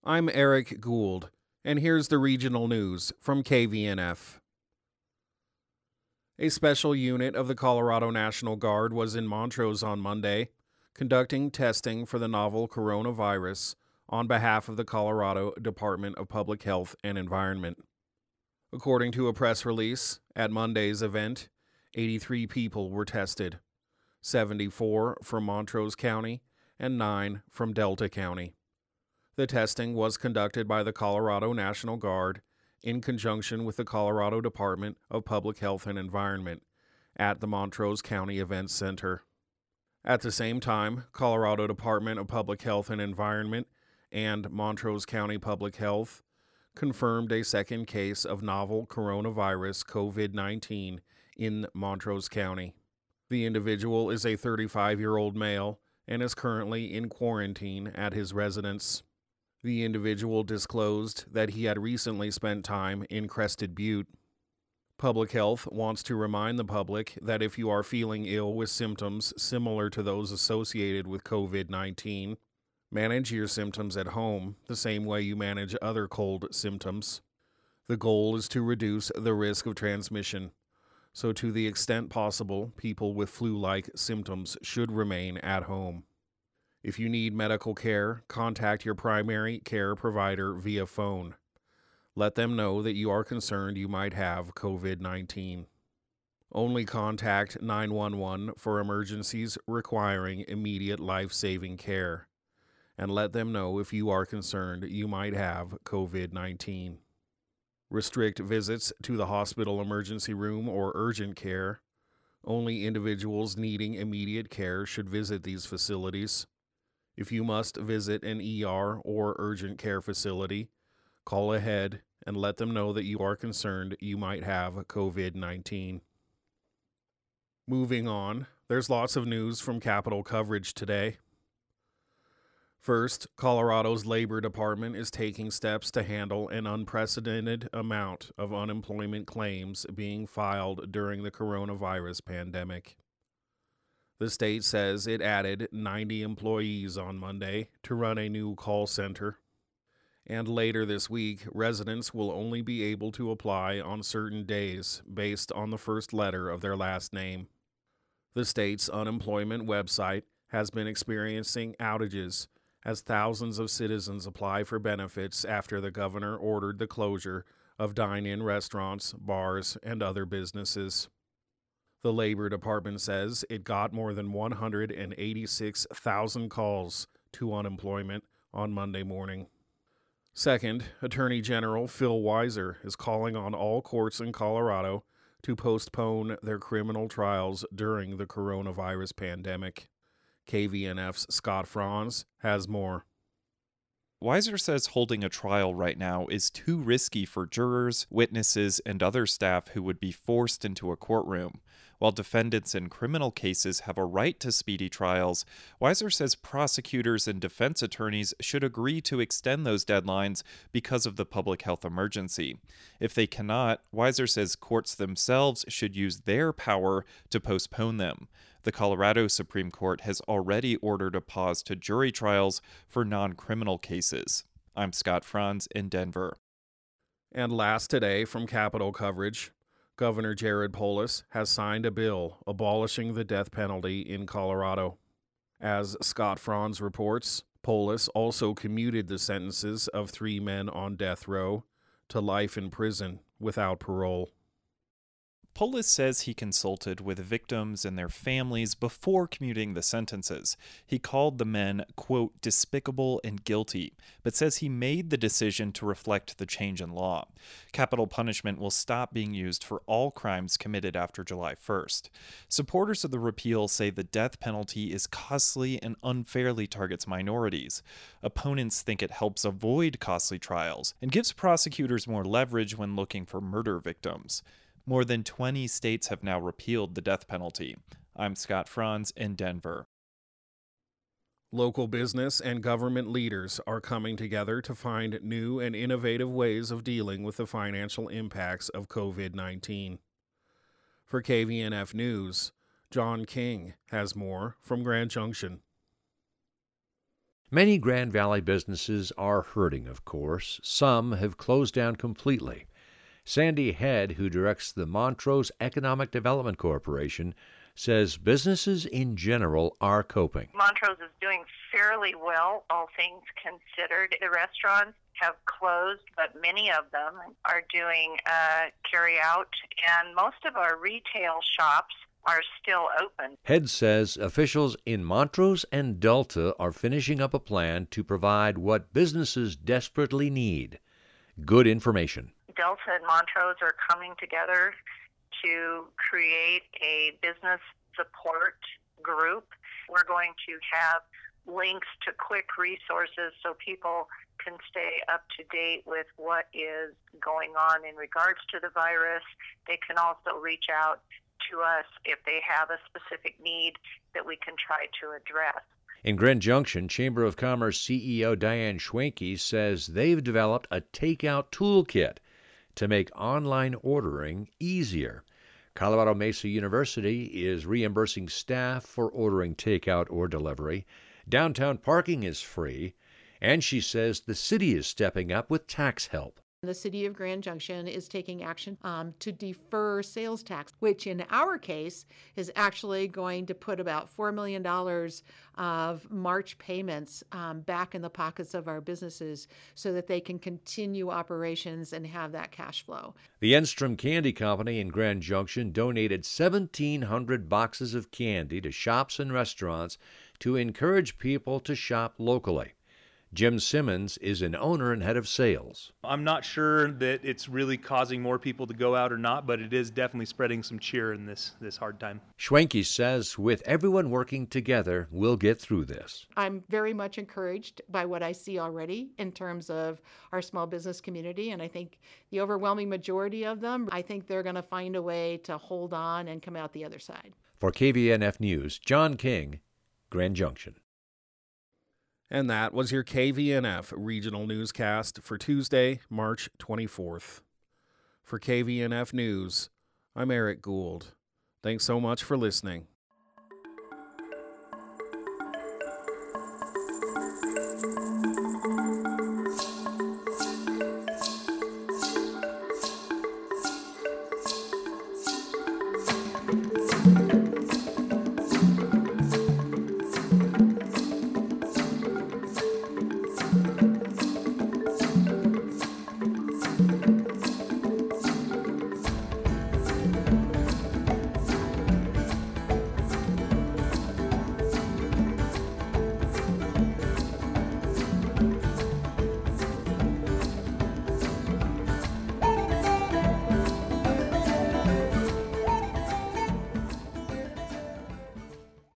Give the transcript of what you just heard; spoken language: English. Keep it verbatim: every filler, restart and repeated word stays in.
I'm Eric Gould, and here's the regional news from K V N F. A special unit of the Colorado National Guard was in Montrose on Monday, conducting testing for the novel coronavirus on behalf of the Colorado Department of Public Health and Environment. According to a press release, at Monday's event, eighty-three people were tested, seventy-four from Montrose County and nine from Delta County. The testing was conducted by the Colorado National Guard in conjunction with the Colorado Department of Public Health and Environment at the Montrose County Events Center. At the same time, Colorado Department of Public Health and Environment and Montrose County Public Health confirmed a second case of novel coronavirus COVID nineteen in Montrose County. The individual is a thirty-five-year-old male and is currently in quarantine at his residence. The individual disclosed that he had recently spent time in Crested Butte. Public Health wants to remind the public that if you are feeling ill with symptoms similar to those associated with COVID nineteen, manage your symptoms at home the same way you manage other cold symptoms. The goal is to reduce the risk of transmission, so to the extent possible, people with flu-like symptoms should remain at home. If you need medical care, contact your primary care provider via phone. Let them know that you are concerned you might have COVID nineteen. Only contact nine one one for emergencies requiring immediate life-saving care, and let them know if you are concerned you might have COVID nineteen. Restrict visits to the hospital emergency room or urgent care. Only individuals needing immediate care should visit these facilities. If you must visit an E R or urgent care facility, call ahead and let them know that you are concerned you might have COVID nineteen. Moving on, there's lots of news from Capitol coverage today. First, Colorado's Labor Department is taking steps to handle an unprecedented amount of unemployment claims being filed during the coronavirus pandemic. The state says it added ninety employees on Monday to run a new call center. And later this week, residents will only be able to apply on certain days based on the first letter of their last name. The state's unemployment website has been experiencing outages as thousands of citizens apply for benefits after the governor ordered the closure of dine-in restaurants, bars, and other businesses. The Labor Department says it got more than one hundred eighty-six thousand calls to unemployment on Monday morning. Second, Attorney General Phil Weiser is calling on all courts in Colorado to postpone their criminal trials during the coronavirus pandemic. K V N F's Scott Franz has more. Weiser says holding a trial right now is too risky for jurors, witnesses, and other staff who would be forced into a courtroom. While defendants in criminal cases have a right to speedy trials, Weiser says prosecutors and defense attorneys should agree to extend those deadlines because of the public health emergency. If they cannot, Weiser says courts themselves should use their power to postpone them. The Colorado Supreme Court has already ordered a pause to jury trials for non-criminal cases. I'm Scott Franz in Denver. And last today from Capitol coverage, Governor Jared Polis has signed a bill abolishing the death penalty in Colorado. As Scott Franz reports, Polis also commuted the sentences of three men on death row to life in prison without parole. Polis says he consulted with victims and their families before commuting the sentences. He called the men, quote, despicable and guilty, but says he made the decision to reflect the change in law. Capital punishment will stop being used for all crimes committed after July first. Supporters of the repeal say the death penalty is costly and unfairly targets minorities. Opponents think it helps avoid costly trials and gives prosecutors more leverage when looking for murder victims. More than twenty states have now repealed the death penalty. I'm Scott Franz in Denver. Local business and government leaders are coming together to find new and innovative ways of dealing with the financial impacts of COVID nineteen. For K V N F News, John King has more from Grand Junction. Many Grand Valley businesses are hurting, of course. Some have closed down completely. Sandy Head, who directs the Montrose Economic Development Corporation, says businesses in general are coping. Montrose is doing fairly well, all things considered. The restaurants have closed, but many of them are doing uh, carry out, and most of our retail shops are still open. Head says officials in Montrose and Delta are finishing up a plan to provide what businesses desperately need: good information. Delta and Montrose are coming together to create a business support group. We're going to have links to quick resources so people can stay up to date with what is going on in regards to the virus. They can also reach out to us if they have a specific need that we can try to address. In Grand Junction, Chamber of Commerce C E O Diane Schwenke says they've developed a takeout toolkit to make online ordering easier. Colorado Mesa University is reimbursing staff for ordering takeout or delivery. Downtown parking is free, and she says the city is stepping up with tax help. The city of Grand Junction is taking action um, to defer sales tax, which in our case is actually going to put about four million dollars of March payments um, back in the pockets of our businesses so that they can continue operations and have that cash flow. The Enstrom Candy Company in Grand Junction donated seventeen hundred boxes of candy to shops and restaurants to encourage people to shop locally. Jim Simmons is an owner and head of sales. I'm not sure that it's really causing more people to go out or not, but it is definitely spreading some cheer in this, this hard time. Schwenke says with everyone working together, we'll get through this. I'm very much encouraged by what I see already in terms of our small business community, and I think the overwhelming majority of them, I think they're going to find a way to hold on and come out the other side. For K V N F News, John King, Grand Junction. And that was your K V N F regional newscast for Tuesday, March twenty-fourth. For K V N F News, I'm Eric Gould. Thanks so much for listening.